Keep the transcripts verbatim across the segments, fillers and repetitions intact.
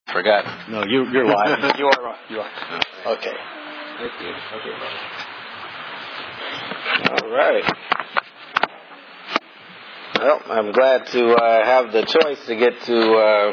Forgot. No, you, you're live. You are right. You are. Okay. Thank you. Okay. All right. Well, I'm glad to uh, have the choice to get to uh,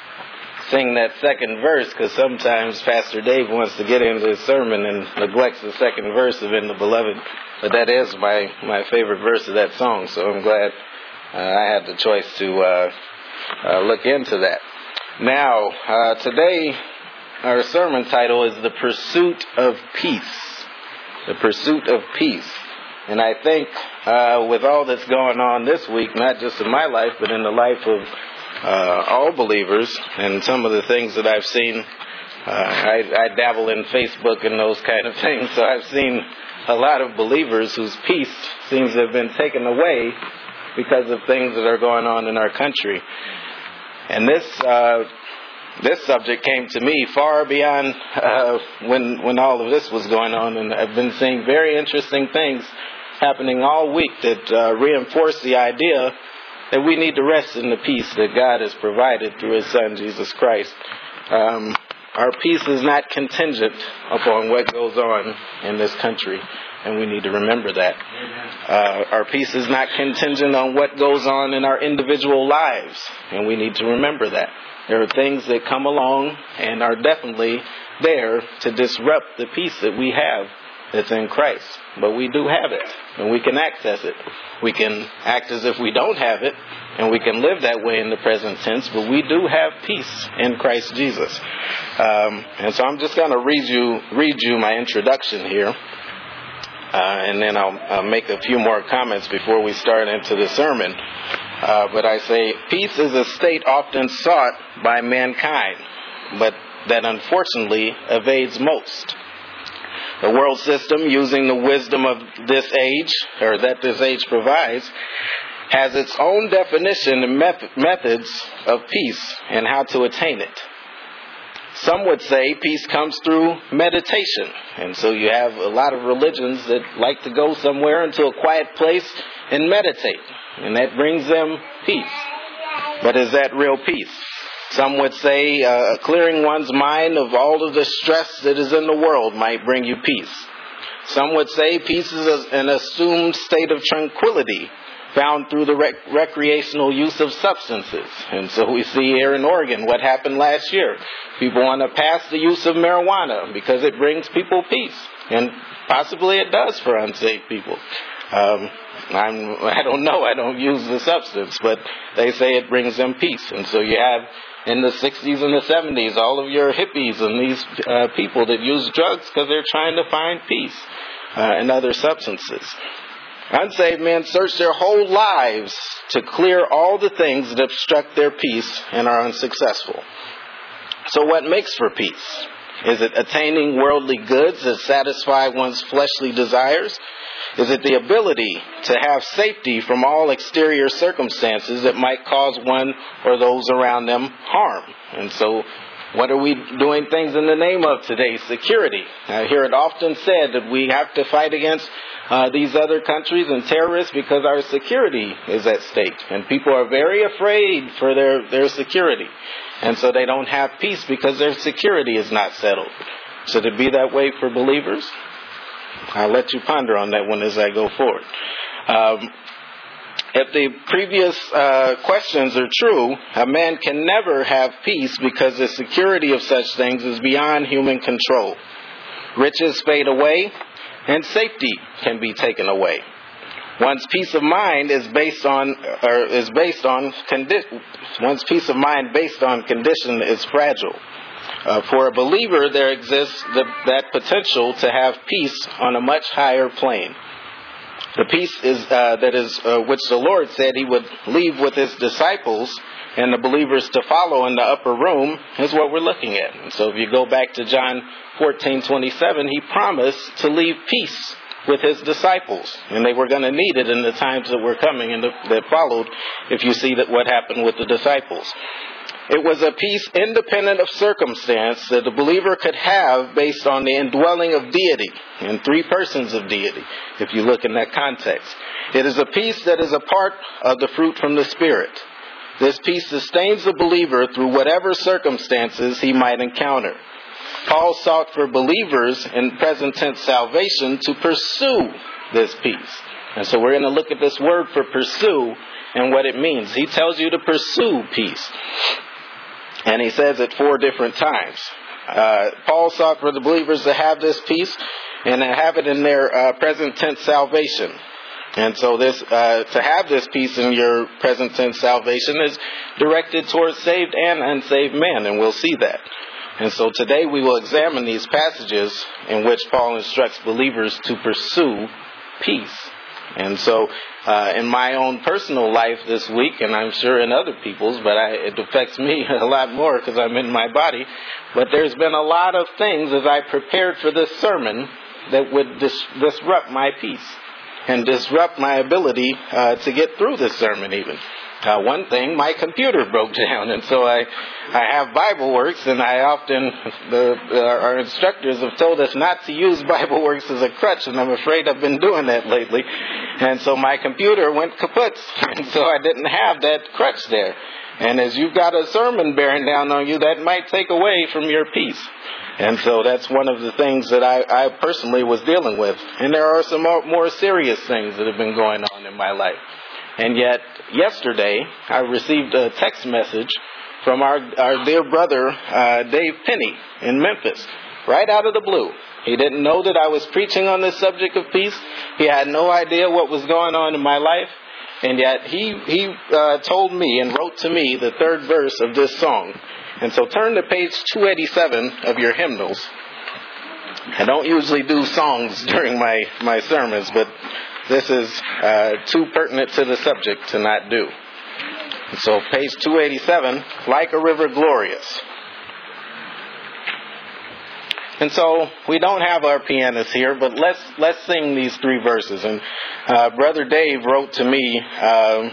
sing that second verse, because sometimes Pastor Dave wants to get into his sermon and neglects the second verse of In the Beloved. But that is my, my favorite verse of that song, so I'm glad uh, I had the choice to uh, uh, look into that. Now, uh, today, our sermon title is The Pursuit of Peace. The Pursuit of Peace. And I think uh, with all that's going on this week, not just in my life, but in the life of uh, all believers, and some of the things that I've seen, uh, I, I dabble in Facebook and those kind of things, so I've seen a lot of believers whose peace seems to have been taken away because of things that are going on in our country. And this uh, this subject came to me far beyond uh, when when all of this was going on, and I've been seeing very interesting things happening all week that uh, reinforce the idea that we need to rest in the peace that God has provided through His Son, Jesus Christ. Um, our peace is not contingent upon what goes on in this country, and we need to remember that. Uh, our peace is not contingent on what goes on in our individual lives, and we need to remember that. There are things that come along and are definitely there to disrupt the peace that we have that's in Christ. But we do have it, and we can access it. We can act as if we don't have it, and we can live that way in the present tense, but we do have peace in Christ Jesus. Um, and so I'm just going to read you, read you my introduction here. Uh, and then I'll, I'll make a few more comments before we start into the sermon. Uh, but I say, peace is a state often sought by mankind, but that unfortunately evades most. The world system, using the wisdom of this age, or that this age provides, has its own definition and method, methods of peace and how to attain it. Some would say peace comes through meditation. And so you have a lot of religions that like to go somewhere into a quiet place and meditate. And that brings them peace. But is that real peace? Some would say uh, clearing one's mind of all of the stress that is in the world might bring you peace. Some would say peace is an assumed state of tranquility found through the rec- recreational use of substances. And so we see here in Oregon what happened last year. People want to pass the use of marijuana because it brings people peace. And possibly it does for unsaved people. Um, I'm, I don't know. I don't use the substance, but they say it brings them peace. And so you have in the sixties and the seventies all of your hippies and these uh, people that use drugs because they're trying to find peace uh, and other substances. Unsaved men search their whole lives to clear all the things that obstruct their peace and are unsuccessful. So what makes for peace? Is it attaining worldly goods that satisfy one's fleshly desires? Is it the ability to have safety from all exterior circumstances that might cause one or those around them harm? And so what are we doing things in the name of today? Security. I hear it often said that we have to fight against uh, these other countries and terrorists because our security is at stake. And people are very afraid for their, their security. And so they don't have peace because their security is not settled. Should it be that way for believers? I'll let you ponder on that one as I go forward. Um, if the previous uh, questions are true, a man can never have peace because the security of such things is beyond human control. Riches fade away, and safety can be taken away. One's peace of mind is based on, or is based on condi- one's peace of mind based on condition is fragile. Uh, for a believer, there exists the, that potential to have peace on a much higher plane. The peace is uh, that is uh, which the Lord said He would leave with His disciples and the believers to follow in the upper room is what we're looking at. And so if you go back to John fourteen twenty-seven, He promised to leave peace with His disciples, and they were going to need it in the times that were coming and that followed. If you see that what happened with the disciples. It was a peace independent of circumstance that the believer could have based on the indwelling of deity, in three persons of deity, if you look in that context. It is a peace that is a part of the fruit from the Spirit. This peace sustains the believer through whatever circumstances he might encounter. Paul sought for believers in present tense salvation to pursue this peace. And so we're going to look at this word for pursue and what it means. He tells you to pursue peace. And he says it four different times. Uh, Paul sought for the believers to have this peace and to have it in their uh, present tense salvation. And so this, uh, to have this peace in your present tense salvation is directed towards saved and unsaved men, and we'll see that. And so today we will examine these passages in which Paul instructs believers to pursue peace. And so uh, in my own personal life this week, and I'm sure in other people's, but I, it affects me a lot more because I'm in my body, but there's been a lot of things as I prepared for this sermon that would dis- disrupt my peace and disrupt my ability uh, to get through this sermon even. Uh, one thing, my computer broke down, and so I, I have BibleWorks, and I often, the, uh, our instructors have told us not to use BibleWorks as a crutch, and I'm afraid I've been doing that lately. And so my computer went kaput, and so I didn't have that crutch there. And as you've got a sermon bearing down on you, that might take away from your peace. And so that's one of the things that I, I personally was dealing with. And there are some more, more serious things that have been going on in my life. And yet, yesterday, I received a text message from our, our dear brother, uh, Dave Penny in Memphis, right out of the blue. He didn't know that I was preaching on this subject of peace. He had no idea what was going on in my life. And yet, he, he uh, told me and wrote to me the third verse of this song. And so turn to page two eighty-seven of your hymnals. I don't usually do songs during my, my sermons, but this is uh, too pertinent to the subject to not do. So page two eighty-seven, Like a River Glorious. And so we don't have our pianist here, but let's let's sing these three verses. And uh, Brother Dave wrote to me uh,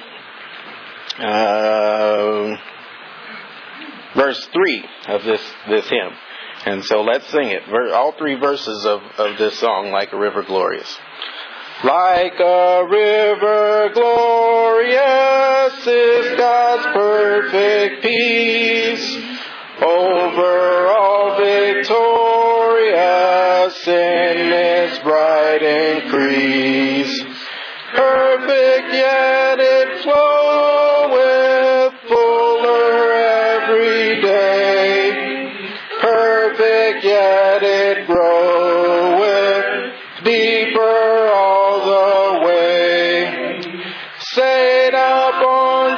uh, verse three of this, this hymn. And so let's sing it. All three verses of, of this song, Like a River Glorious. Like a river glorious is God's perfect peace, over all victorious in its bright increase. Perfect yet it floweth fuller every day. Perfect yet it groweth deeper all the way. Set up on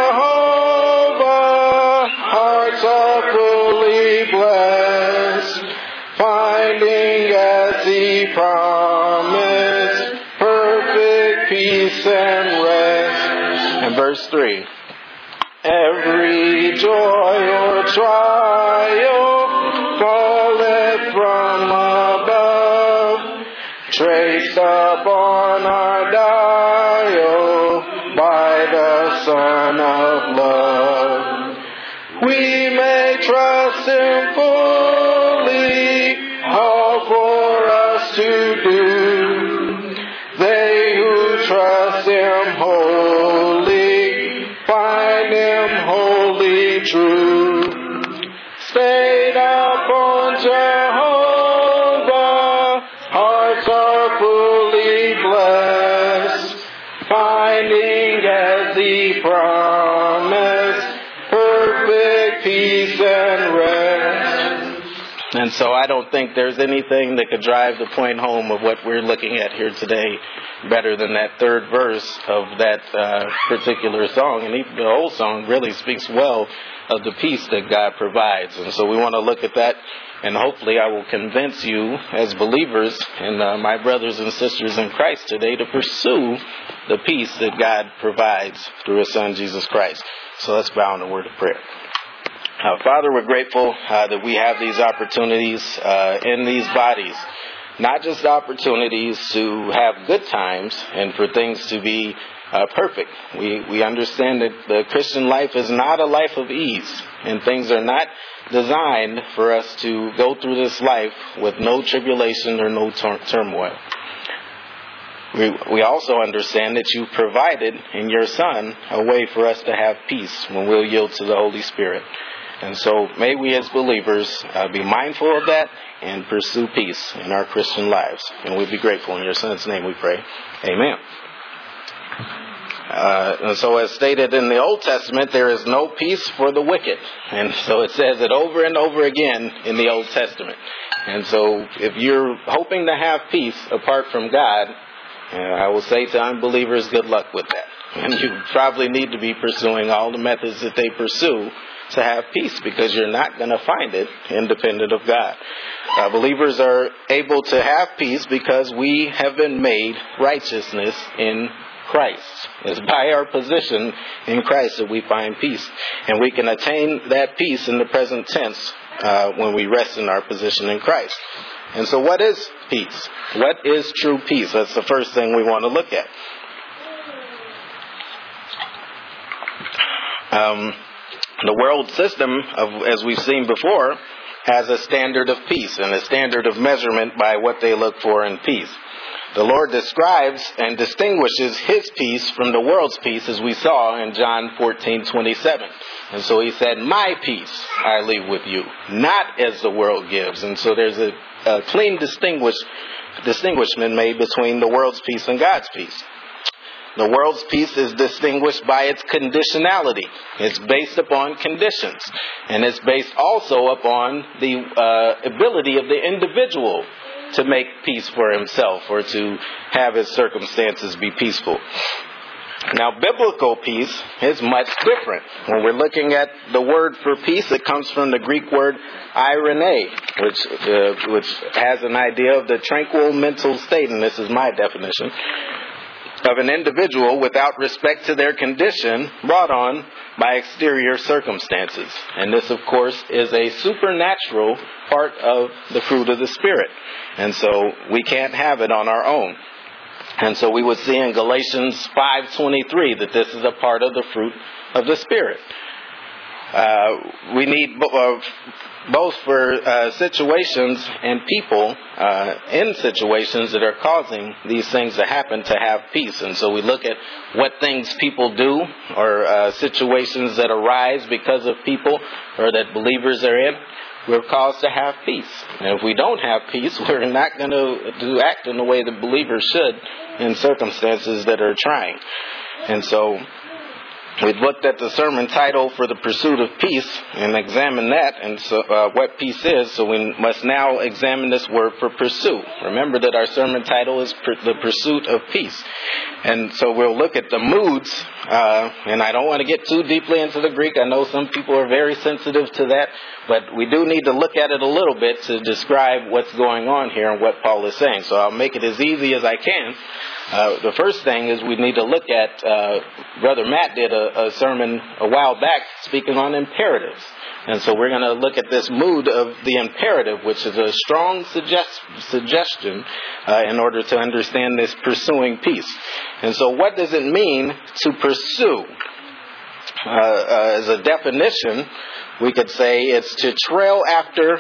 Jehovah, hearts are fully blessed, finding as he promised perfect peace and rest. And verse three. Every joy or trial falleth from above, traced upon our dial by the Son of Love. We may trust Him fully, all for us to do. They who trust Him wholly find Him wholly true. Stayed upon Jehovah, hearts are fully blessed, finding as He promised perfect peace and rest. And so I don't think there's anything that could drive the point home of what we're looking at here today better than that third verse of that uh, particular song. And even the whole song really speaks well of the peace that God provides. And so we want to look at that, and hopefully I will convince you as believers and uh, my brothers and sisters in Christ today to pursue the peace that God provides through His Son, Jesus Christ. So let's bow in a word of prayer. Uh, Father, we're grateful uh, that we have these opportunities uh, in these bodies, not just opportunities to have good times and for things to be uh, perfect. We we understand that the Christian life is not a life of ease, and things are not designed for us to go through this life with no tribulation or no tur- turmoil. We, we also understand that you provided in your Son a way for us to have peace when we'll yield to the Holy Spirit. And so may we as believers uh, be mindful of that and pursue peace in our Christian lives. And we'll be grateful. In your Son's name we pray. Amen. Uh, and so as stated in the Old Testament, there is no peace for the wicked. And so it says it over and over again in the Old Testament. And so if you're hoping to have peace apart from God, uh, I will say to unbelievers, good luck with that. And you probably need to be pursuing all the methods that they pursue to have peace, because you're not going to find it independent of God. Uh, believers are able to have peace because we have been made righteousness in Christ. It's by our position in Christ that we find peace. And we can attain that peace in the present tense uh, when we rest in our position in Christ. And so what is peace? What is true peace? That's the first thing we want to look at. Um, the world system, of, as we've seen before, has a standard of peace and a standard of measurement by what they look for in peace. The Lord describes and distinguishes His peace from the world's peace, as we saw in John fourteen twenty-seven. And so He said, my peace I leave with you, not as the world gives. And so there's a, a clean distinguish, distinguishment made between the world's peace and God's peace. The world's peace is distinguished by its conditionality. It's based upon conditions. And it's based also upon the uh, ability of the individual to make peace for himself or to have his circumstances be peaceful. Now, biblical peace is much different. When we're looking at the word for peace, it comes from the Greek word eirene, which uh, which has an idea of the tranquil mental state, and this is my definition, of an individual without respect to their condition brought on by exterior circumstances. And this, of course, is a supernatural part of the fruit of the Spirit. And so we can't have it on our own. And so we would see in Galatians five twenty-three that this is a part of the fruit of the Spirit. Uh, we need uh, both for uh, situations and people uh, in situations that are causing these things to happen to have peace. And so we look at what things people do or uh, situations that arise because of people or that believers are in. We're caused to have peace. And if we don't have peace, we're not going to do act in the way that believers should in circumstances that are trying. And so we've looked at the sermon title for the pursuit of peace and examined that and so uh, what peace is. So we must now examine this word for pursue. Remember that our sermon title is per- the pursuit of peace. And so we'll look at the moods. Uh, and I don't want to get too deeply into the Greek. I know some people are very sensitive to that. But we do need to look at it a little bit to describe what's going on here and what Paul is saying. So I'll make it as easy as I can. Uh, the first thing is we need to look at, uh, Brother Matt did a, a sermon a while back speaking on imperatives. And so we're going to look at this mood of the imperative, which is a strong suggest, suggestion uh, in order to understand this pursuing peace. And so what does it mean to pursue? Uh, uh, as a definition, we could say it's to trail after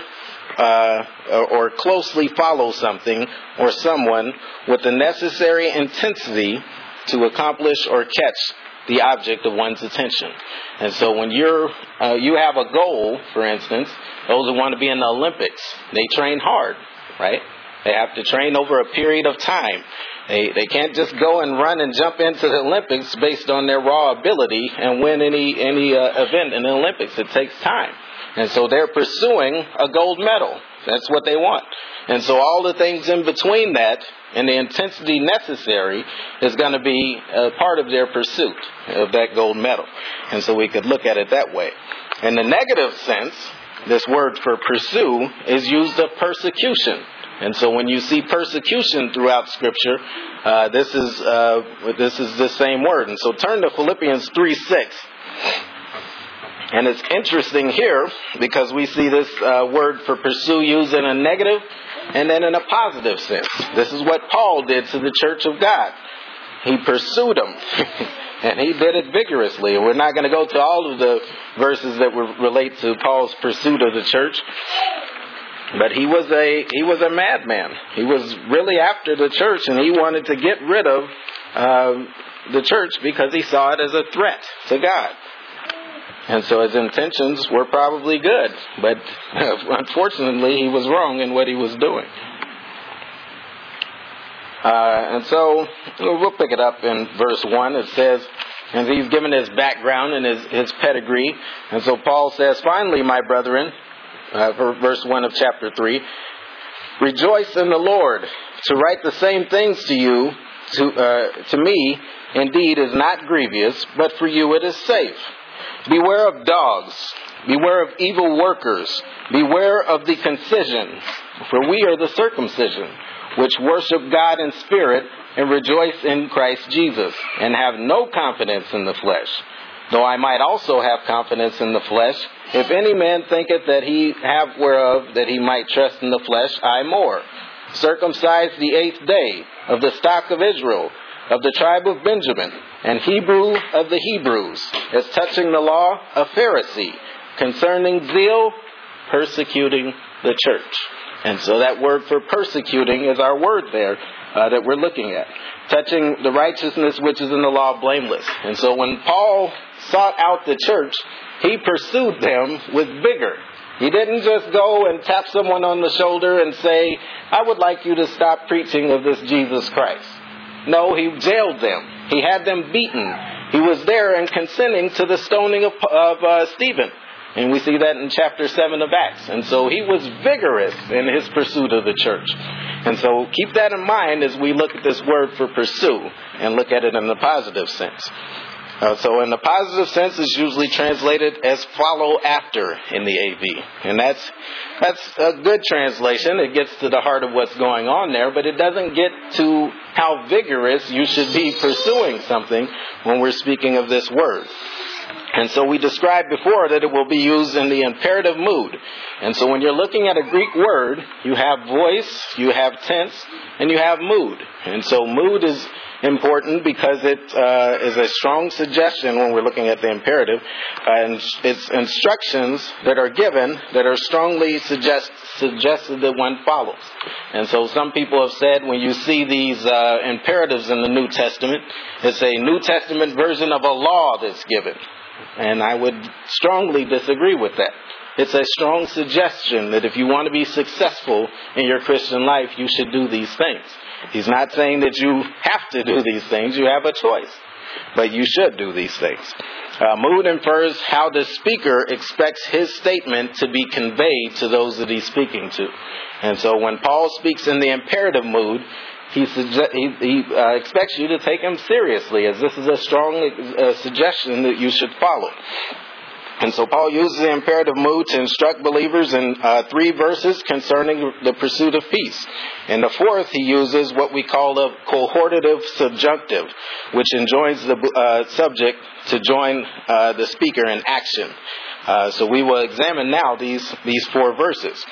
Uh, or closely follow something or someone with the necessary intensity to accomplish or catch the object of one's attention. And so when you're uh, you have a goal, for instance, those who want to be in the Olympics, they train hard, right? They have to train over a period of time. They they can't just go and run and jump into the Olympics based on their raw ability and win any any uh, event in the Olympics. It takes time. And so they're pursuing a gold medal. That's what they want. And so all the things in between that and the intensity necessary is going to be a part of their pursuit of that gold medal. And so we could look at it that way. In the negative sense, this word for pursue is used of persecution. And so when you see persecution throughout Scripture, uh, this is uh, this is the same word. And so turn to Philippians three six. And it's interesting here because we see this uh, word for pursue used in a negative and then in a positive sense. This is what Paul did to the church of God. He pursued them. And he did it vigorously. And we're not going to go to all of the verses that relate to Paul's pursuit of the church. But he was a he was a madman. He was really after the church, and he wanted to get rid of uh, the church because he saw it as a threat to God. And so his intentions were probably good, but unfortunately he was wrong in what he was doing. Uh, and so we'll pick it up in verse one. It says, and he's given his background and his, his pedigree. And so Paul says, finally, my brethren, uh, for verse one of chapter three, rejoice in the Lord. To write the same things to you, to, uh, to me, indeed is not grievous, but for you it is safe. Beware of dogs. Beware of evil workers. Beware of the concision. For we are the circumcision, which worship God in spirit and rejoice in Christ Jesus, and have no confidence in the flesh. Though I might also have confidence in the flesh, if any man thinketh that he have whereof that he might trust in the flesh, I more. Circumcised the eighth day, of the stock of Israel, of the tribe of Benjamin, and Hebrew of the Hebrews, as touching the law, a Pharisee, concerning zeal, persecuting the church. And so that word for persecuting is our word there uh, that we're looking at. Touching the righteousness which is in the law, blameless. And so when Paul sought out the church, he pursued them with vigor. He didn't just go and tap someone on the shoulder and say, I would like you to stop preaching of this Jesus Christ. No, he jailed them. He had them beaten. He was there and consenting to the stoning of, of uh, Stephen. And we see that in chapter seven of Acts. And so he was vigorous in his pursuit of the church. And so keep that in mind as we look at this word for pursue and look at it in the positive sense. Uh, so in the positive sense, it's usually translated as follow after in the A V. And that's that's a good translation. It gets to the heart of what's going on there, but it doesn't get to how vigorous you should be pursuing something when we're speaking of this word. And so we described before that it will be used in the imperative mood. And so when you're looking at a Greek word, you have voice, you have tense, and you have mood. And so mood is important because it uh, is a strong suggestion when we're looking at the imperative. And it's instructions that are given that are strongly suggest, suggested that one follows. And so some people have said when you see these uh, imperatives in the New Testament, it's a New Testament version of a law that's given. And I would strongly disagree with that. It's a strong suggestion that if you want to be successful in your Christian life, you should do these things. He's not saying that you have to do these things. You have a choice. But you should do these things. Uh, mood infers how the speaker expects his statement to be conveyed to those that he's speaking to. And so when Paul speaks in the imperative mood, He, suge- he, he uh, expects you to take him seriously, as this is a strong uh, suggestion that you should follow. And so Paul uses the imperative mood to instruct believers in uh, three verses concerning the pursuit of peace. In the fourth, he uses what we call a cohortative subjunctive, which enjoins the uh, subject to join uh, the speaker in action. Uh, so we will examine now these, these four verses.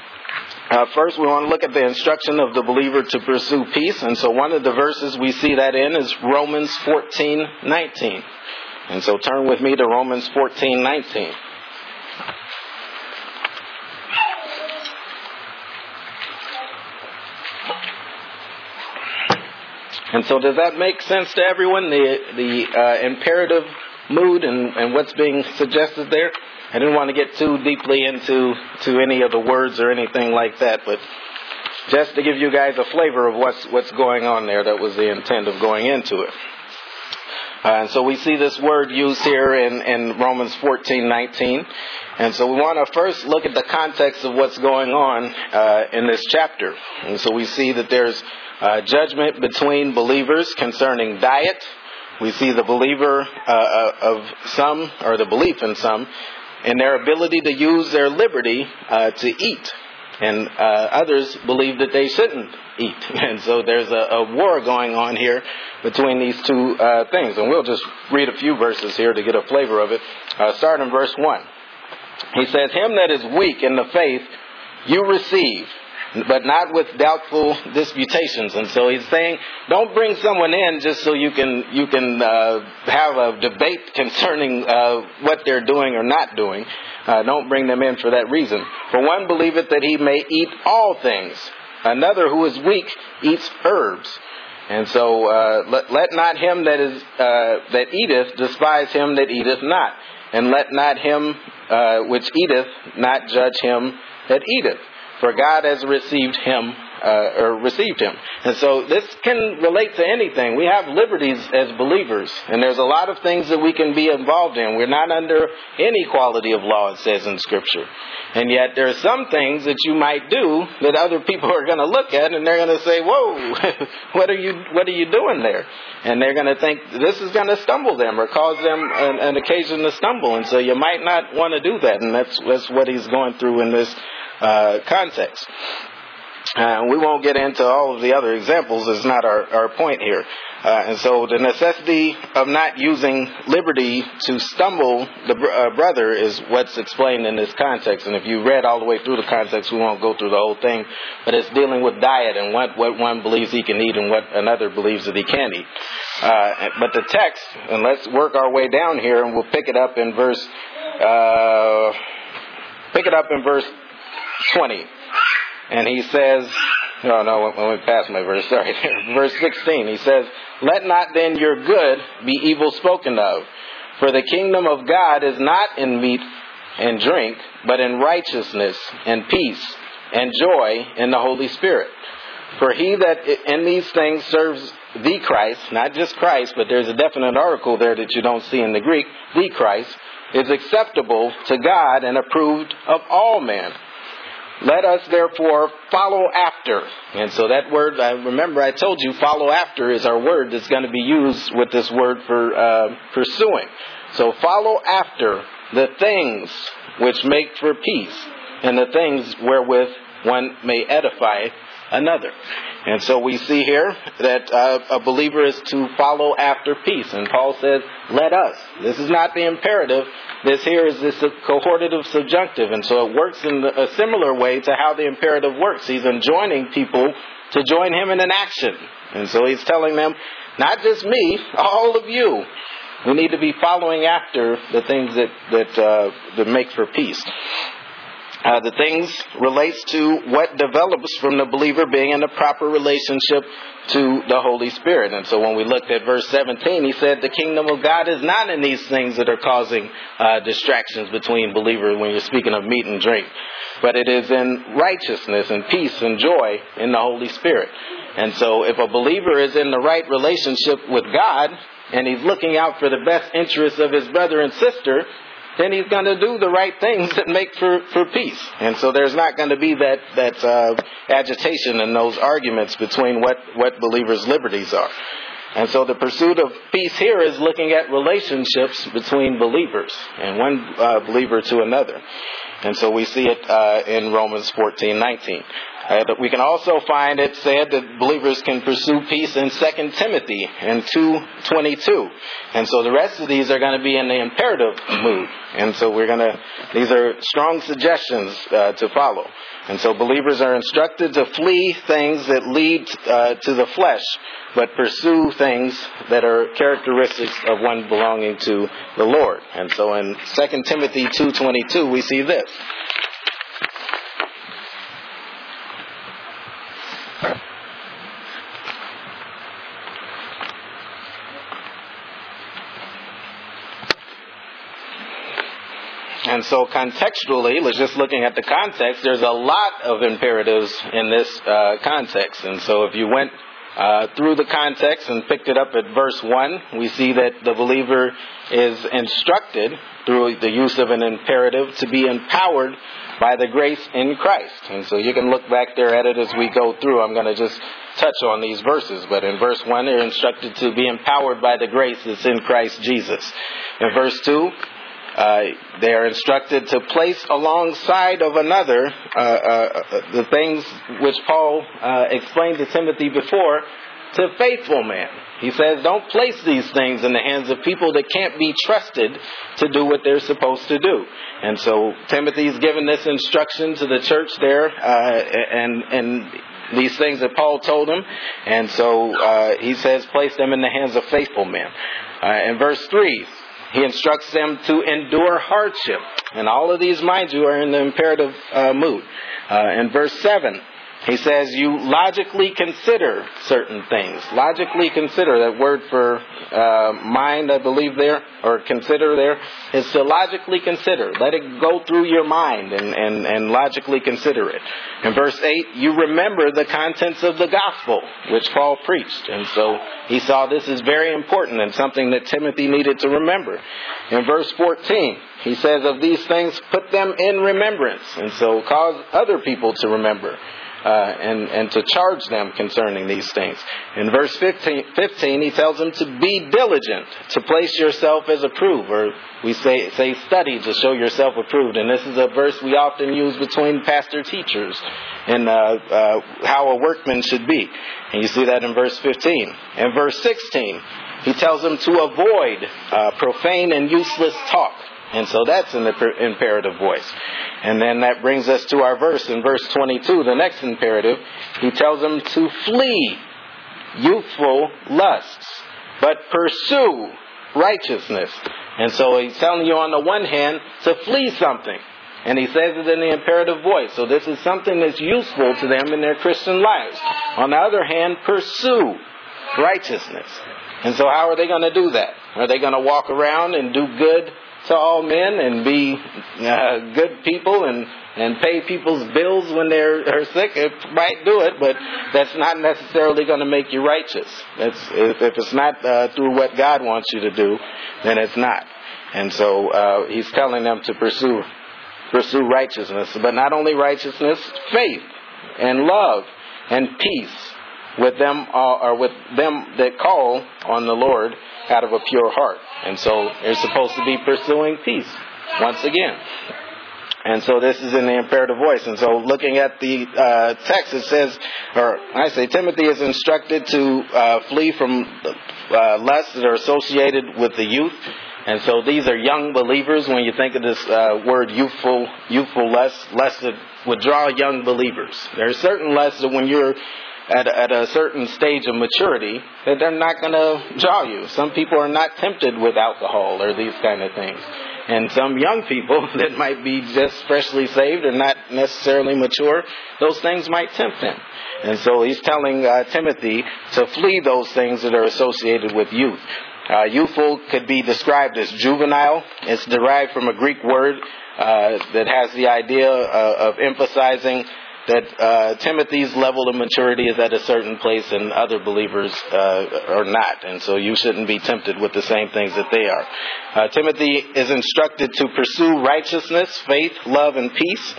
Uh, first, we want to look at the instruction of the believer to pursue peace. And so one of the verses we see that in is Romans fourteen nineteen. And so turn with me to Romans fourteen nineteen. And so does that make sense to everyone, the, the uh, imperative mood and, and what's being suggested there? I didn't want to get too deeply into to any of the words or anything like that, but just to give you guys a flavor of what's what's going on there, that was the intent of going into it. Uh, and so we see this word used here in, in Romans fourteen nineteen. And so we want to first look at the context of what's going on uh, in this chapter. And so we see that there's uh, judgment between believers concerning diet. We see the believer uh, of some, or the belief in some, in their ability to use their liberty uh, to eat. And uh, others believe that they shouldn't eat. And so there's a, a war going on here between these two uh, things. And we'll just read a few verses here to get a flavor of it. Uh, start in verse one. He says, him that is weak in the faith you receive, but not with doubtful disputations. And so he's saying, don't bring someone in just so you can you can uh, have a debate concerning uh, what they're doing or not doing. Uh, don't bring them in for that reason. For one believeth that he may eat all things. Another who is weak eats herbs. And so uh, let, let not him that is uh, that eateth despise him that eateth not. And let not him uh, which eateth not judge him that eateth. For God has received him, uh, or received him. And so this can relate to anything. We have liberties as believers, and there's a lot of things that we can be involved in. We're not under any quality of law, it says in Scripture. And yet there are some things that you might do that other people are going to look at, and they're going to say, whoa, what are you what are you doing there? And they're going to think this is going to stumble them or cause them an, an occasion to stumble. And so you might not want to do that. And that's, that's what he's going through in this uh, context. Uh, we won't get into all of the other examples. It's not our, our point here. Uh, and so the necessity of not using liberty to stumble the uh, brother is what's explained in this context. And if you read all the way through the context, we won't go through the whole thing. But it's dealing with diet and what, what one believes he can eat and what another believes that he can't eat. Uh, but the text, and let's work our way down here, and we'll pick it up in verse, uh, pick it up in verse twenty. And he says, no, no, when we pass my verse, sorry, verse sixteen, he says, let not then your good be evil spoken of, for the kingdom of God is not in meat and drink, but in righteousness and peace and joy in the Holy Spirit. For he that in these things serves the Christ, not just Christ, but there's a definite article there that you don't see in the Greek, the Christ, is acceptable to God and approved of all men. Let us therefore follow after. And so that word, I remember I told you, follow after is our word that's going to be used with this word for uh, pursuing. So follow after the things which make for peace and the things wherewith one may edify another. And so we see here that uh, a believer is to follow after peace. And Paul says, let us. This is not the imperative. This here is this cohortative subjunctive. And so it works in a similar way to how the imperative works. He's enjoining people to join him in an action. And so he's telling them, not just me, all of you. We need to be following after the things that, that, uh, that make for peace. Uh, the things relates to what develops from the believer being in a proper relationship to the Holy Spirit. And so when we looked at verse seventeen, he said the kingdom of God is not in these things that are causing uh, distractions between believers when you're speaking of meat and drink, but it is in righteousness and peace and joy in the Holy Spirit. And so if a believer is in the right relationship with God and he's looking out for the best interests of his brother and sister, then he's going to do the right things that make for, for peace. And so there's not going to be that, that uh, agitation and those arguments between what, what believers' liberties are. And so the pursuit of peace here is looking at relationships between believers and one uh, believer to another. And so we see it uh, in Romans fourteen nineteen. Uh, we can also find it said that believers can pursue peace in Second Timothy in two twenty-two. And so the rest of these are going to be in the imperative mood. And so we're going to, these are strong suggestions uh, to follow. And so believers are instructed to flee things that lead uh, to the flesh, but pursue things that are characteristics of one belonging to the Lord. And so in Second Timothy two twenty-two, we see this. And so contextually, let's just looking at the context, there's a lot of imperatives in this uh, context. And so if you went uh, through the context and picked it up at verse one, we see that the believer is instructed through the use of an imperative to be empowered by the grace in Christ. And so you can look back there at it as we go through. I'm going to just touch on these verses. But in verse one, they're instructed to be empowered by the grace that's in Christ Jesus. In verse two, Uh, they are instructed to place alongside of another uh, uh, the things which Paul uh, explained to Timothy before to faithful men. He says, don't place these things in the hands of people that can't be trusted to do what they're supposed to do. And so Timothy's given this instruction to the church there, uh, and and these things that Paul told him. And so uh, he says, place them in the hands of faithful men. Uh, in verse three, he instructs them to endure hardship. And all of these, mind you, are in the imperative uh, mood. Uh, in verse seven, he says you logically consider certain things. Logically consider, that word for uh, mind, I believe there, or consider there, is to logically consider. Let it go through your mind and, and, and logically consider it. In verse eight, you remember the contents of the gospel, which Paul preached. And so he saw this as very important and something that Timothy needed to remember. In verse fourteen, he says, of these things, put them in remembrance. And so cause other people to remember. Uh, and, and to charge them concerning these things. In verse fifteen, fifteen, he tells them to be diligent, to place yourself as approved, or we say, say study to show yourself approved. And this is a verse we often use between pastor-teachers and uh, uh, how a workman should be. And you see that in verse fifteen. In verse sixteen, he tells them to avoid uh, profane and useless talk. And so that's in the imperative voice. And then that brings us to our verse in verse twenty-two, the next imperative. He tells them to flee youthful lusts, but pursue righteousness. And so he's telling you on the one hand to flee something. And he says it in the imperative voice. So this is something that's useful to them in their Christian lives. On the other hand, pursue righteousness. And so how are they going to do that? Are they going to walk around and do good to all men and be uh, good people and, and pay people's bills when they're are sick? It might do it, but that's not necessarily going to make you righteous. That's, if, if it's not uh, through what God wants you to do, then it's not. And so uh, he's telling them to pursue pursue righteousness, but not only righteousness, faith and love and peace with them uh, or with them that call on the Lord out of a pure heart. And so they're supposed to be pursuing peace once again. And so this is in the imperative voice. And so looking at the uh, text, it says, or I say, Timothy is instructed to uh, flee from uh, lusts that are associated with the youth. And so these are young believers. When you think of this uh, word youthful, youthful lust, lust that would draw young believers. There are certain lusts that when you're At a, at a certain stage of maturity, that they're not going to draw you. Some people are not tempted with alcohol or these kind of things. And some young people that might be just freshly saved or not necessarily mature, those things might tempt them. And so he's telling uh, Timothy to flee those things that are associated with youth. Uh, youthful could be described as juvenile. It's derived from a Greek word uh, that has the idea uh, of emphasizing that uh, Timothy's level of maturity is at a certain place and other believers uh, are not. And so you shouldn't be tempted with the same things that they are. Uh, Timothy is instructed to pursue righteousness, faith, love, and peace.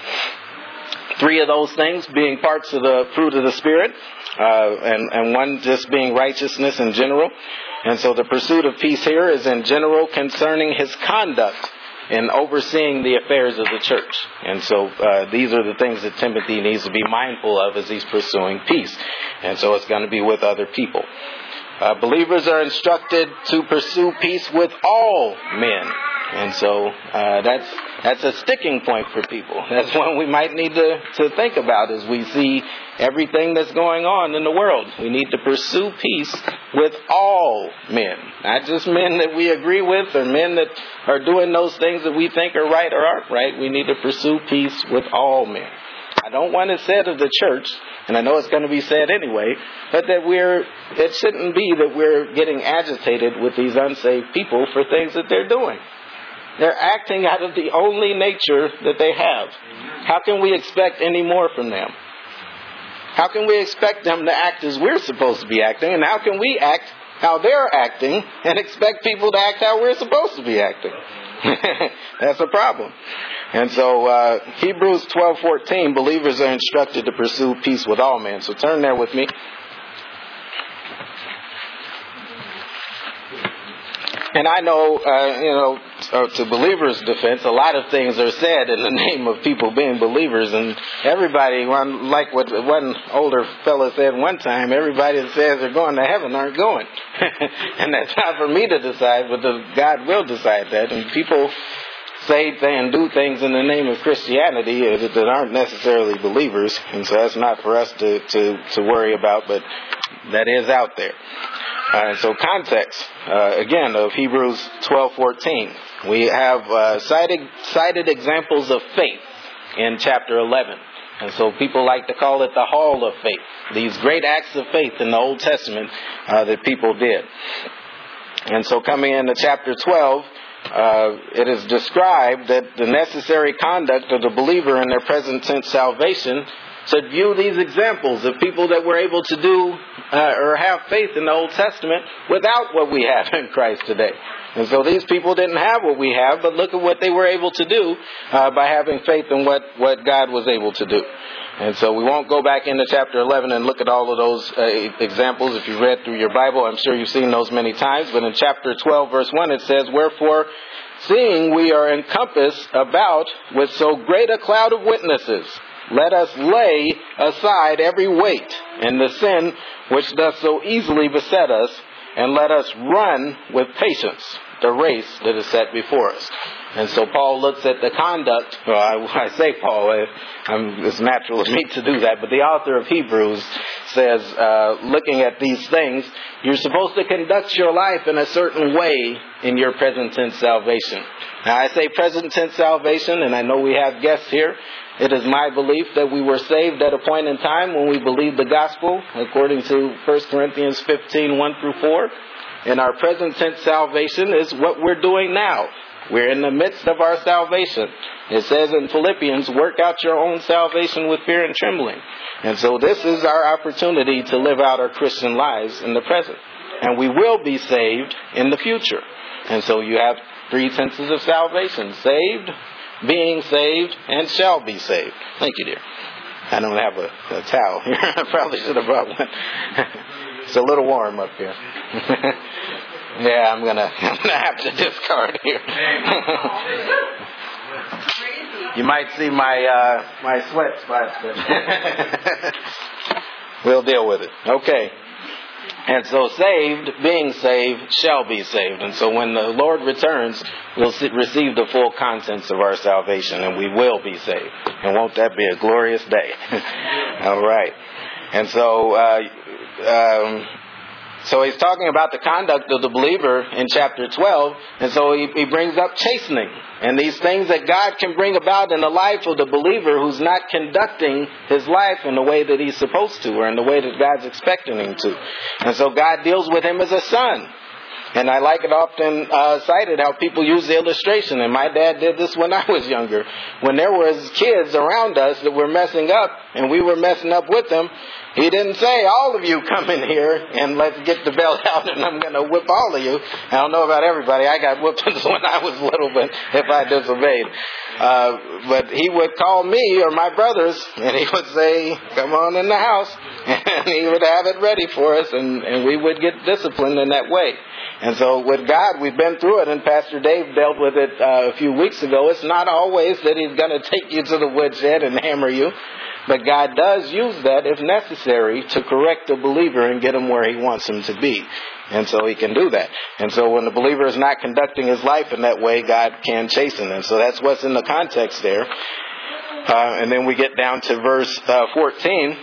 Three of those things being parts of the fruit of the Spirit, uh, and, and one just being righteousness in general. And so the pursuit of peace here is in general concerning his conduct in overseeing the affairs of the church. And so uh, these are the things that Timothy needs to be mindful of as he's pursuing peace. And so it's going to be with other people. Uh, believers are instructed to pursue peace with all men. And so uh, that's that's a sticking point for people. That's one we might need to, to think about as we see everything that's going on in the world. We need to pursue peace with all men. Not just men that we agree with or men that are doing those things that we think are right or aren't right. We need to pursue peace with all men. I don't want it said of the church, and I know it's going to be said anyway, but that we're, it shouldn't be that we're getting agitated with these unsaved people for things that they're doing. They're acting out of the only nature that they have. How can we expect any more from them? How can we expect them to act as we're supposed to be acting? And how can we act how they're acting and expect people to act how we're supposed to be acting? That's a problem. And so uh, Hebrews twelve fourteen, believers are instructed to pursue peace with all men. So turn there with me. And I know, uh, you know, or to believers' defense, a lot of things are said in the name of people being believers, and everybody, like what one older fellow said one time, everybody that says they're going to heaven aren't going. And that's not for me to decide, but the, God will decide that. And people say and do things in the name of Christianity that aren't necessarily believers, and so that's not for us to, to, to worry about, but that is out there. Uh, so context, uh, again, of Hebrews twelve fourteen. We have uh, cited, cited examples of faith in chapter eleven. And so people like to call it the hall of faith. These great acts of faith in the Old Testament uh, that people did. And so coming into chapter twelve, uh, it is described that the necessary conduct of the believer in their present tense salvation to view these examples of people that were able to do uh, or have faith in the Old Testament without what we have in Christ today. And so these people didn't have what we have, but look at what they were able to do uh, by having faith in what, what God was able to do. And so we won't go back into chapter eleven and look at all of those uh, examples. If you've read through your Bible, I'm sure you've seen those many times. But in chapter twelve, verse one, it says, "Wherefore, seeing we are encompassed about with so great a cloud of witnesses, let us lay aside every weight and the sin which doth so easily beset us, and let us run with patience the race that is set before us." And so Paul looks at the conduct, well, I, I say Paul, I, I'm, it's natural to me to do that, but the author of Hebrews says, uh, looking at these things, you're supposed to conduct your life in a certain way in your present tense salvation. Now I say present tense salvation, and I know we have guests here. It is my belief that we were saved at a point in time when we believed the gospel, according to First Corinthians fifteen, one through four. And our present tense salvation is what we're doing now. We're in the midst of our salvation. It says in Philippians, work out your own salvation with fear and trembling. And so this is our opportunity to live out our Christian lives in the present. And we will be saved in the future. And so you have three tenses of salvation: saved, being saved, and shall be saved. Thank you, dear. I don't have a, a towel here. I probably should have brought one. It's a little warm up here. Yeah, I'm gonna, I'm gonna have to discard here. You might see my uh, my sweat spots, but we'll deal with it. Okay. And so saved, being saved, shall be saved. And so when the Lord returns, we'll receive the full contents of our salvation, and we will be saved. And won't that be a glorious day? All right. And so, uh, um, so he's talking about the conduct of the believer in chapter twelve. And so he, he brings up chastening and these things that God can bring about in the life of the believer who's not conducting his life in the way that he's supposed to, or in the way that God's expecting him to. And so God deals with him as a son. And I like it often uh, cited how people use the illustration. And my dad did this when I was younger. When there was kids around us that were messing up and we were messing up with them, he didn't say, all of you come in here and let's get the belt out and I'm going to whip all of you. I don't know about everybody. I got whippings when I was little, but if I disobeyed. Uh, but he would call me or my brothers and he would say, come on in the house. And he would have it ready for us, and, and we would get disciplined in that way. And so with God, we've been through it, and Pastor Dave dealt with it uh, a few weeks ago. It's not always that he's going to take you to the woodshed and hammer you, but God does use that if necessary to correct the believer and get him where he wants him to be. And so he can do that. And so when the believer is not conducting his life in that way, God can chasten him. So that's what's in the context there. Uh, and then we get down to verse uh, fourteen.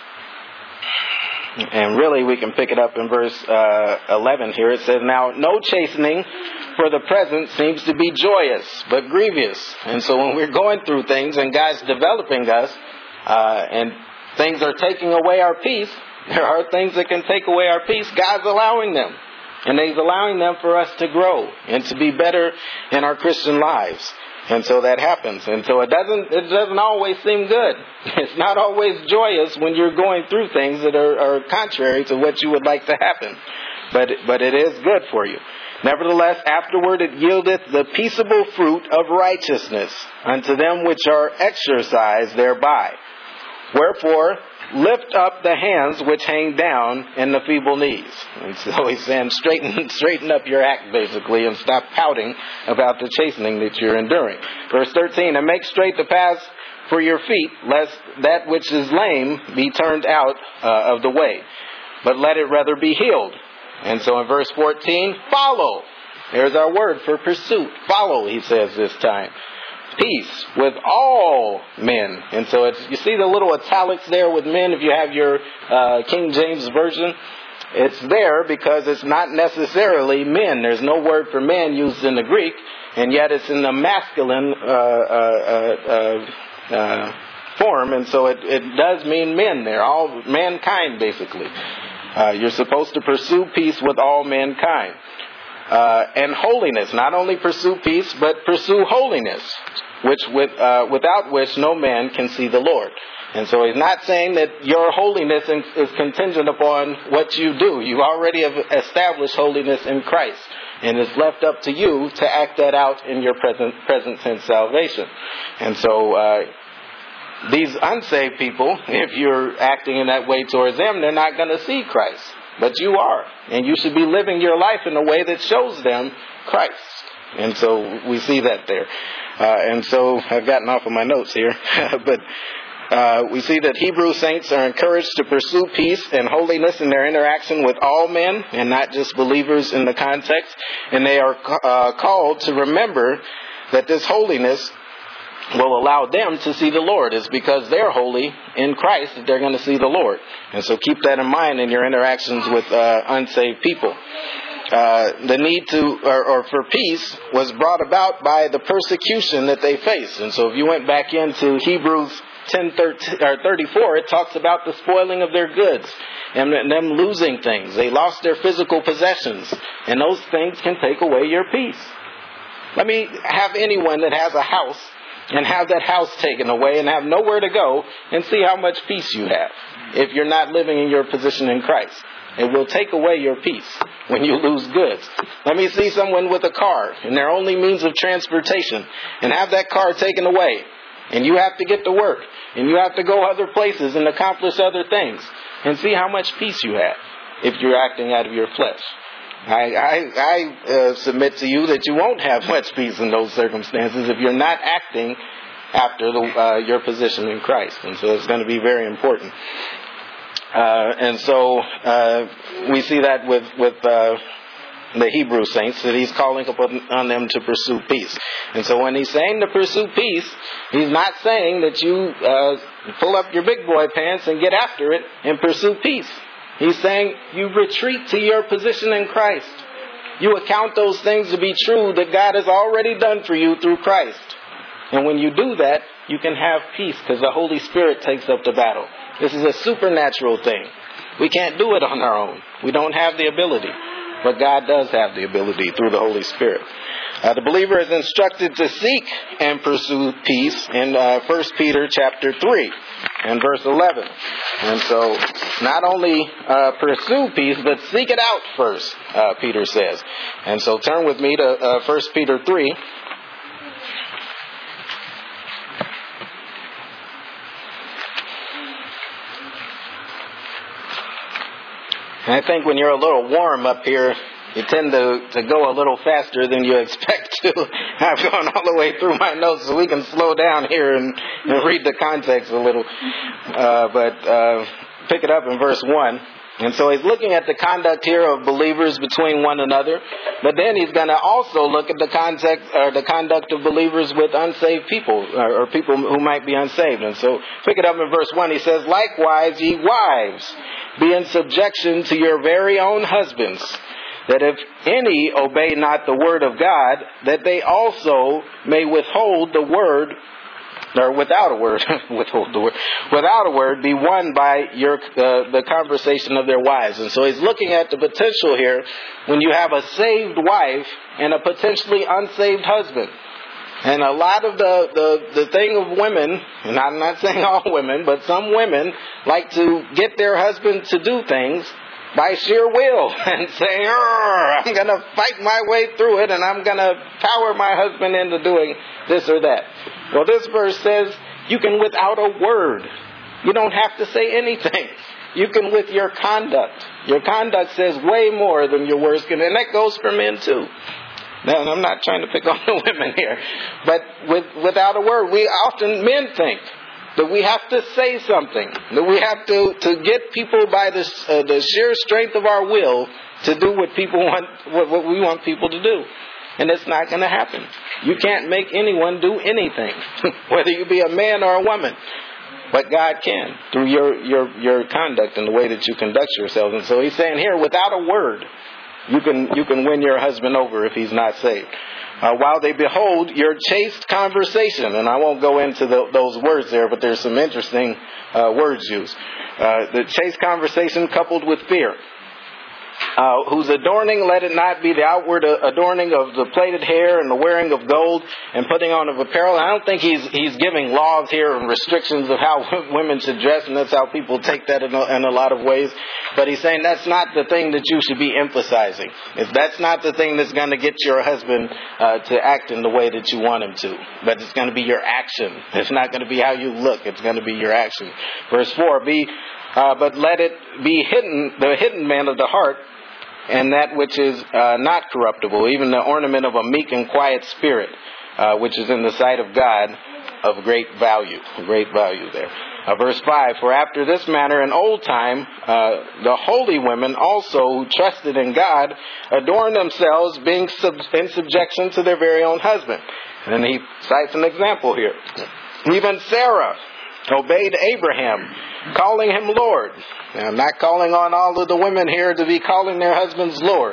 And really, we can pick it up in verse uh, eleven here. It says, now, no chastening for the present seems to be joyous, but grievous. And so when we're going through things and God's developing us, uh, and things are taking away our peace, there are things that can take away our peace. God's allowing them. And He's allowing them for us to grow and to be better in our Christian lives. And so that happens. And so it doesn't it doesn't always seem good. It's not always joyous when you're going through things that are, are contrary to what you would like to happen. But but it is good for you. Nevertheless, afterward it yieldeth the peaceable fruit of righteousness unto them which are exercised thereby. Wherefore, lift up the hands which hang down and the feeble knees. And so he's saying straighten, straighten up your act, basically, and stop pouting about the chastening that you're enduring. Verse thirteen, and make straight the paths for your feet, lest that which is lame be turned out uh, of the way, but let it rather be healed. And so in verse fourteen, follow. There's our word for pursuit. Follow, he says this time. Peace with all men. And so it's, you see the little italics there with men if you have your uh, King James Version? It's there because it's not necessarily men. There's no word for man used in the Greek, and yet it's in the masculine uh, uh, uh, uh, form, and so it, it does mean men there, all mankind basically. Uh, you're supposed to pursue peace with all mankind. Uh, and holiness, not only pursue peace, but pursue holiness, which with, uh, without which no man can see the Lord. And so he's not saying that your holiness is contingent upon what you do. You already have established holiness in Christ, and it's left up to you to act that out in your present, present tense salvation. And so uh, these unsaved people, if you're acting in that way towards them, they're not going to see Christ. But you are. And you should be living your life in a way that shows them Christ. And so we see that there. Uh, and so I've gotten off of my notes here. but uh, we see that Hebrew saints are encouraged to pursue peace and holiness in their interaction with all men and not just believers in the context. And they are uh, called to remember that this holiness will allow them to see the Lord. It's because they're holy in Christ that they're going to see the Lord. And so keep that in mind in your interactions with uh, unsaved people. Uh, the need to, or, or for peace was brought about by the persecution that they faced. And so if you went back into Hebrews ten thirty-four, it talks about the spoiling of their goods and them losing things. They lost their physical possessions, and those things can take away your peace. Let me have anyone that has a house and have that house taken away and have nowhere to go and see how much peace you have if you're not living in your position in Christ. It will take away your peace when you lose goods. Let me see someone with a car and their only means of transportation and have that car taken away, and you have to get to work and you have to go other places and accomplish other things, and see how much peace you have if you're acting out of your flesh. I, I, I uh, submit to you that you won't have much peace in those circumstances if you're not acting after the, uh, your position in Christ. And so it's going to be very important. Uh, and so uh, we see that with, with uh, the Hebrew saints, that he's calling upon on them to pursue peace. And so when he's saying to pursue peace, he's not saying that you uh, pull up your big boy pants and get after it and pursue peace. He's saying you retreat to your position in Christ. You account those things to be true that God has already done for you through Christ. And when you do that, you can have peace because the Holy Spirit takes up the battle. This is a supernatural thing. We can't do it on our own. We don't have the ability. But God does have the ability through the Holy Spirit. Uh, the believer is instructed to seek and pursue peace in uh, First Peter chapter three and verse eleven. And so not only uh, pursue peace, but seek it out first, uh, Peter says. And so turn with me to uh, First Peter three. And I think when you're a little warm up here, you tend to, to go a little faster than you expect to. I've gone all the way through my notes, so we can slow down here and, and read the context a little. Uh, but uh, pick it up in verse one. And so he's looking at the conduct here of believers between one another. But then he's going to also look at the context or the conduct of believers with unsaved people, or, or people who might be unsaved. And so pick it up in verse one. He says, likewise, ye wives, be in subjection to your very own husbands, that if any obey not the word of God, that they also may withhold the word, or without a word, withhold the word, without a word, be won by your uh, the conversation of their wives. And so he's looking at the potential here when you have a saved wife and a potentially unsaved husband. And a lot of the, the, the thing of women, and I'm not saying all women, but some women like to get their husband to do things by sheer will and say, I'm going to fight my way through it and I'm going to power my husband into doing this or that. Well, this verse says you can, without a word, You don't have to say anything. You can with your conduct. Your conduct says way more than your words can. And that goes for men too. Now, I'm not trying to pick on the women here. But with, without a word, we often, men think that we have to say something. That we have to, to get people by the, uh, the sheer strength of our will to do what people want, what, what we want people to do. And it's not going to happen. You can't make anyone do anything, whether you be a man or a woman. But God can, through your, your, your conduct and the way that you conduct yourself. And so he's saying here, without a word, you can, you can win your husband over if he's not saved. Uh, while they behold your chaste conversation, and I won't go into the, those words there, but there's some interesting uh, words used. Uh, the chaste conversation coupled with fear. Uh, whose adorning, let it not be the outward adorning of the plaited hair and the wearing of gold and putting on of apparel. I don't think he's he's giving laws here and restrictions of how women should dress, and that's how people take that in a, in a lot of ways. But he's saying that's not the thing that you should be emphasizing. If that's not the thing that's going to get your husband uh, to act in the way that you want him to, but it's going to be your action. It's not going to be how you look. It's going to be your action. Verse four, be uh, but let it be hidden, the hidden man of the heart, and that which is uh, not corruptible, even the ornament of a meek and quiet spirit, uh, which is in the sight of God of great value. Great value there. Uh, verse five, for after this manner in old time, uh, the holy women also who trusted in God adorned themselves, being sub- in subjection to their very own husband. And he cites an example here. Even Sarah obeyed Abraham, calling him Lord. Now, I'm not calling on all of the women here to be calling their husbands Lord.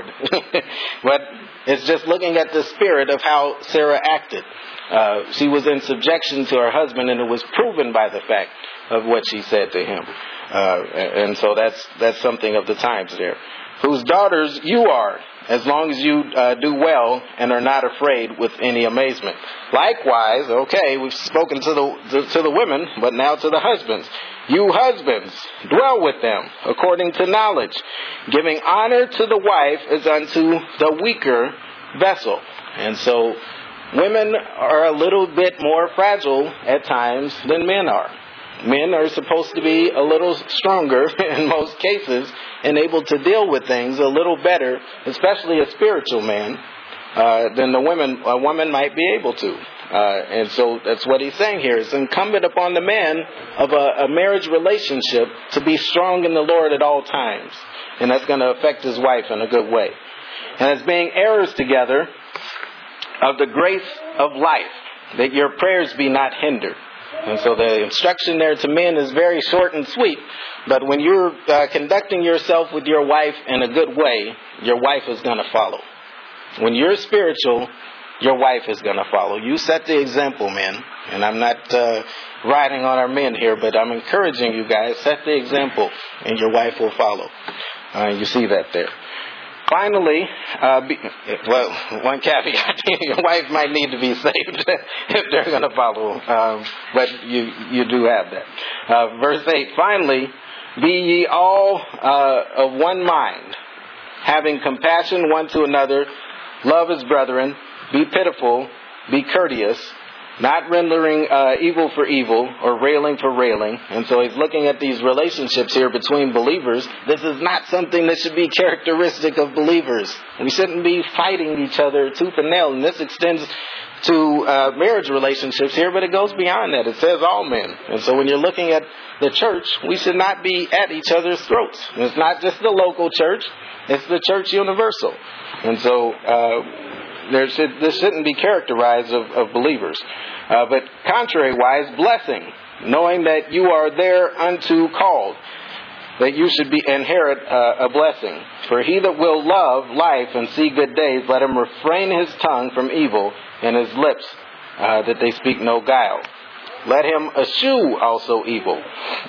But it's just looking at the spirit of how Sarah acted. Uh, she was in subjection to her husband, and it was proven by the fact of what she said to him. Uh, and so that's that's something of the times there. Whose daughters you are, as long as you uh, do well and are not afraid with any amazement. Likewise, okay, we've spoken to the to, to the women, but now to the husbands. You husbands, dwell with them according to knowledge, giving honor to the wife as unto the weaker vessel. And so women are a little bit more fragile at times than men are. Men are supposed to be a little stronger in most cases and able to deal with things a little better, especially a spiritual man, uh, than the women, a woman might be able to. Uh, and so that's what he's saying here. It's incumbent upon the man of a, a marriage relationship to be strong in the Lord at all times. And that's going to affect his wife in a good way. And as being heirs together of the grace of life, that your prayers be not hindered. And so the instruction there to men is very short and sweet. But when you're uh, conducting yourself with your wife in a good way, your wife is going to follow. When you're spiritual, your wife is going to follow. You set the example, men. And I'm not uh, riding on our men here, but I'm encouraging you guys, set the example, and your wife will follow. Uh, you see that there. Finally, uh, be, well, one caveat, your wife might need to be saved if they're going to follow, um, but you you do have that. Uh, verse eight, finally, be ye all uh, of one mind, having compassion one to another, love as brethren, be pitiful, be courteous, not rendering uh, evil for evil or railing for railing. And so he's looking at these relationships here between believers. This is not something that should be characteristic of believers. We shouldn't be fighting each other tooth and nail. And this extends to uh, marriage relationships here, but it goes beyond that. It says all men. And so when you're looking at the church, we should not be at each other's throats. And it's not just the local church. It's the church universal. And so uh There should, this shouldn't be characterized of, of believers. Uh, but contrary-wise, blessing, knowing that you are thereunto called, that you should be inherit uh, a blessing. For he that will love life and see good days, let him refrain his tongue from evil and his lips, uh, that they speak no guile. Let him eschew also evil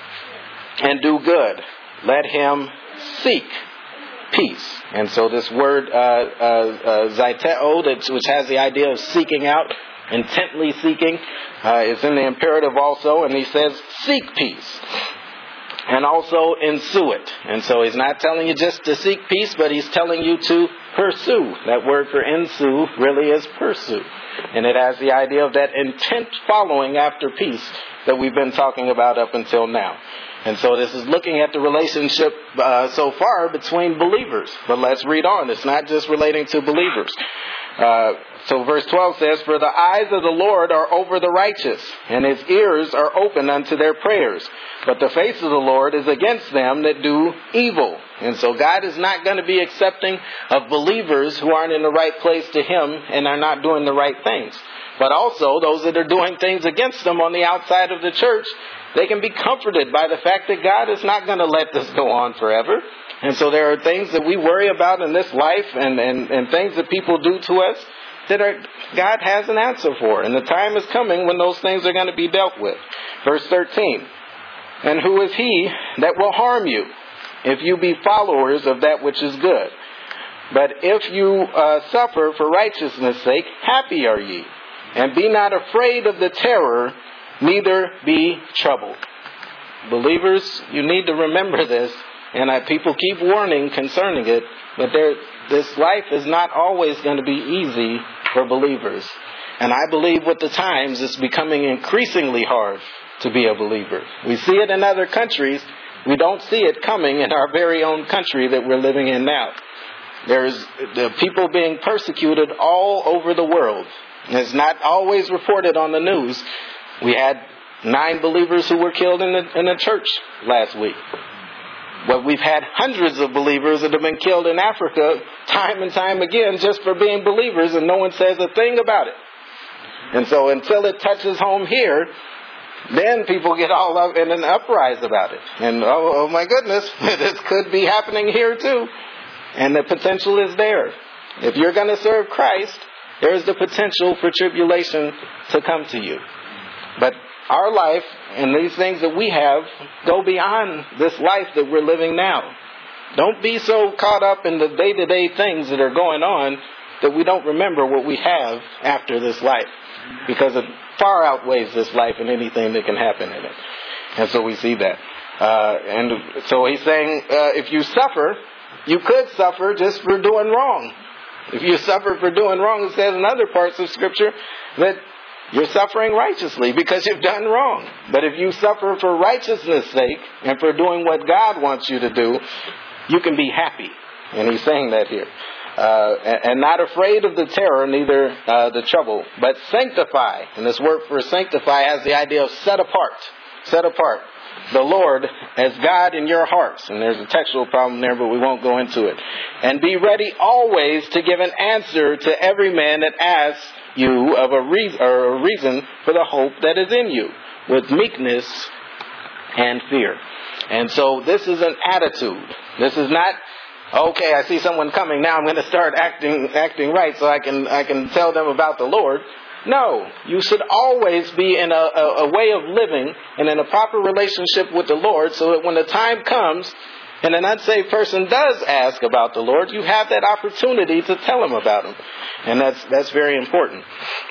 and do good. Let him seek peace. And so this word, uh, uh, uh, zaiteo, that, which has the idea of seeking out, intently seeking, uh, is in the imperative also. And he says, seek peace. And also ensue it. And so he's not telling you just to seek peace, but he's telling you to pursue. That word for ensue really is pursue. And it has the idea of that intent following after peace that we've been talking about up until now. And so this is looking at the relationship uh, so far between believers. But let's read on. It's not just relating to believers. Uh, so verse twelve says, "For the eyes of the Lord are over the righteous, and his ears are open unto their prayers. But the face of the Lord is against them that do evil." And so God is not going to be accepting of believers who aren't in the right place to him and are not doing the right things. But also those that are doing things against them on the outside of the church, they can be comforted by the fact that God is not going to let this go on forever. And so there are things that we worry about in this life and, and, and things that people do to us that are, God has an answer for. And the time is coming when those things are going to be dealt with. Verse thirteen, "And who is he that will harm you, if you be followers of that which is good? But if you uh, suffer for righteousness' sake, happy are ye. And be not afraid of the terror, neither be troubled." Believers, you need to remember this. And I, people keep warning concerning it. But there, this life is not always going to be easy for believers. And I believe with the times it's becoming increasingly hard to be a believer. We see it in other countries. We don't see it coming in our very own country that we're living in now. There's the people being persecuted all over the world. It's not always reported on the news. We had nine believers who were killed in the, in the church last week. But we've had hundreds of believers that have been killed in Africa time and time again just for being believers, and no one says a thing about it. And so until it touches home here, then people get all up in an uprise about it. And oh, oh my goodness, this could be happening here too. And the potential is there. If you're going to serve Christ, there is the potential for tribulation to come to you. But our life and these things that we have go beyond this life that we're living now. Don't be so caught up in the day-to-day things that are going on that we don't remember what we have after this life. Because it far outweighs this life and anything that can happen in it. And so we see that. Uh, and so he's saying, uh, if you suffer, you could suffer just for doing wrong. If you suffer for doing wrong, it says in other parts of Scripture that you're suffering righteously because you've done wrong. But if you suffer for righteousness' sake and for doing what God wants you to do, you can be happy. And he's saying that here. Uh, and, and not afraid of the terror, neither uh, the trouble, but sanctify. And this word for sanctify has the idea of set apart. Set apart. The Lord as God in your hearts. And there's a textual problem there, but we won't go into it. And be ready always to give an answer to every man that asks you of a reason, or a reason for the hope that is in you, with meekness and fear. And so this is an attitude. This is not, okay, I see someone coming, now I'm going to start acting acting right so I can I can tell them about the Lord. No, you should always be in a, a, a way of living and in a proper relationship with the Lord, so that when the time comes and an unsaved person does ask about the Lord, you have that opportunity to tell them about him. And that's that's very important.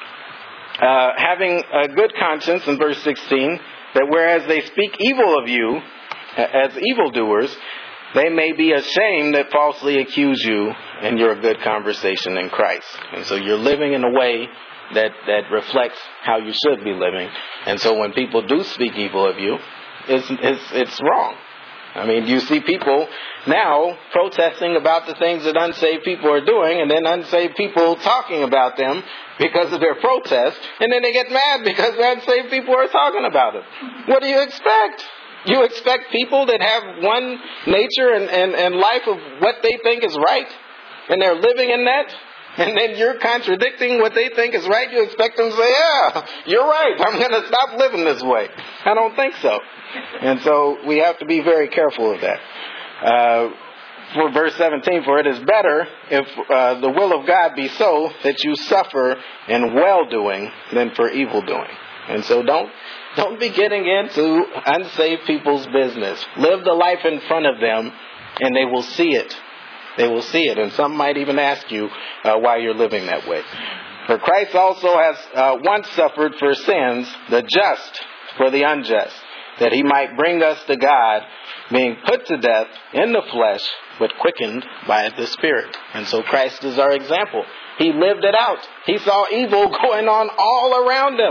Uh, having a good conscience, in verse sixteen, that whereas they speak evil of you as evildoers, they may be ashamed that falsely accuse you in your good conversation in Christ. And so you're living in a way that, that reflects how you should be living. And so when people do speak evil of you, it's, it's, it's wrong. I mean, you see people now protesting about the things that unsaved people are doing, and then unsaved people talking about them because of their protest, and then they get mad because the unsaved people are talking about it. What do you expect? You expect people that have one nature and, and, and life of what they think is right, and they're living in that, and then you're contradicting what they think is right. You expect them to say, yeah, you're right, I'm going to stop living this way. I don't think so. And so we have to be very careful of that. Uh, for verse seventeen, for it is better if uh, the will of God be so that you suffer in well-doing than for evil-doing. And so don't don't be getting into unsaved people's business. Live the life in front of them, and they will see it. They will see it. And some might even ask you uh, why you're living that way. For Christ also has uh, once suffered for sins, the just for the unjust, that he might bring us to God, being put to death in the flesh, but quickened by the Spirit. And so Christ is our example. He lived it out. He saw evil going on all around him.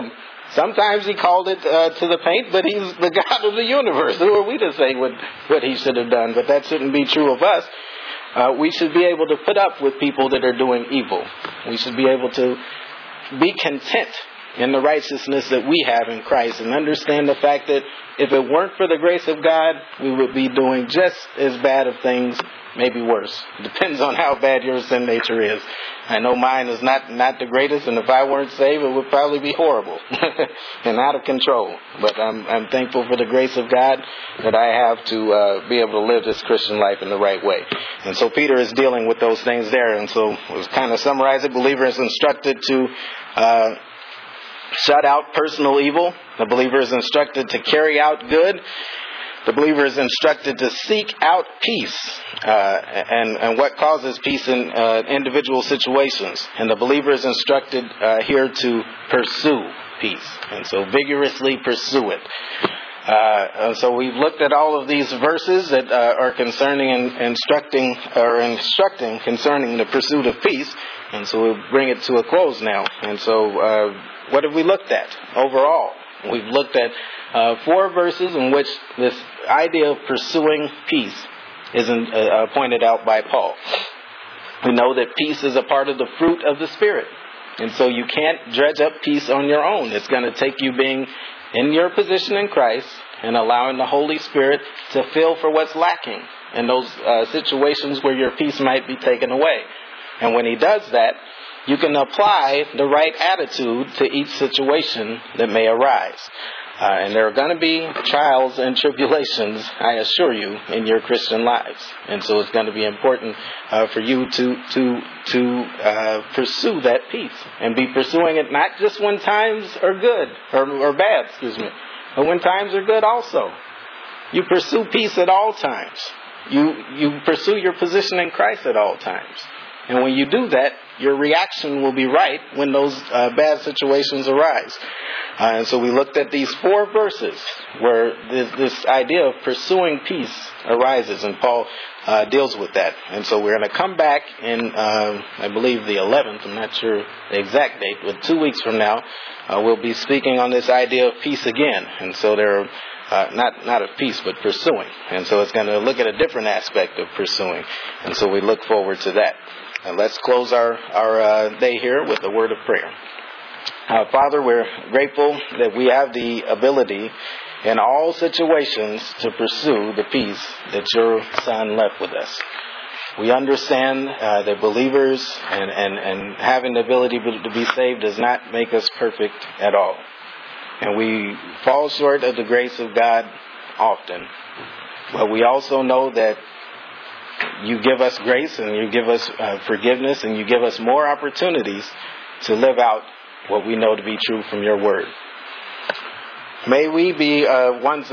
Sometimes he called it uh, to the paint, but he's the God of the universe. Who are we to say what, what he should have done? But that shouldn't be true of us. Uh, we should be able to put up with people that are doing evil. We should be able to be content in the righteousness that we have in Christ and understand the fact that if it weren't for the grace of God, we would be doing just as bad of things, maybe worse. It depends on how bad your sin nature is. I know mine is not, not the greatest, and if I weren't saved, it would probably be horrible and out of control. But I'm, I'm thankful for the grace of God that I have to uh, be able to live this Christian life in the right way. And so Peter is dealing with those things there. And so to kind of summarize it, believer is instructed to uh, shut out personal evil. The believer is instructed to carry out good. The believer is instructed to seek out peace uh, and, and what causes peace in uh, individual situations. And the believer is instructed uh, here to pursue peace. And so vigorously pursue it. Uh, so we've looked at all of these verses that uh, are concerning and instructing or instructing concerning the pursuit of peace. And so we'll bring it to a close now. And so uh, what have we looked at overall? We've looked at uh, four verses in which this idea of pursuing peace is in, uh, pointed out by Paul. We know that peace is a part of the fruit of the Spirit. And so you can't dredge up peace on your own. It's going to take you being in your position in Christ and allowing the Holy Spirit to fill for what's lacking in those uh, situations where your peace might be taken away. And when he does that, you can apply the right attitude to each situation that may arise. Uh, and there are going to be trials and tribulations, I assure you, in your Christian lives. And so it's going to be important uh, for you to to to uh, pursue that peace and be pursuing it not just when times are good or, or bad, excuse me, but when times are good also. You pursue peace at all times. You you pursue your position in Christ at all times. And when you do that, your reaction will be right when those uh, bad situations arise. Uh, and so we looked at these four verses where this, this idea of pursuing peace arises, and Paul uh, deals with that. And so we're going to come back in, uh, I believe, the eleventh. I'm not sure the exact date, but two weeks from now, uh, we'll be speaking on this idea of peace again. And so there are Uh, not not of peace, but pursuing. And so it's going to look at a different aspect of pursuing. And so we look forward to that. And let's close our, our uh, day here with a word of prayer. Uh, Father, we're grateful that we have the ability in all situations to pursue the peace that your Son left with us. We understand uh, that believers and, and, and having the ability to be saved does not make us perfect at all. And we fall short of the grace of God often. But we also know that you give us grace and you give us uh, forgiveness and you give us more opportunities to live out what we know to be true from your word. May we be uh, ones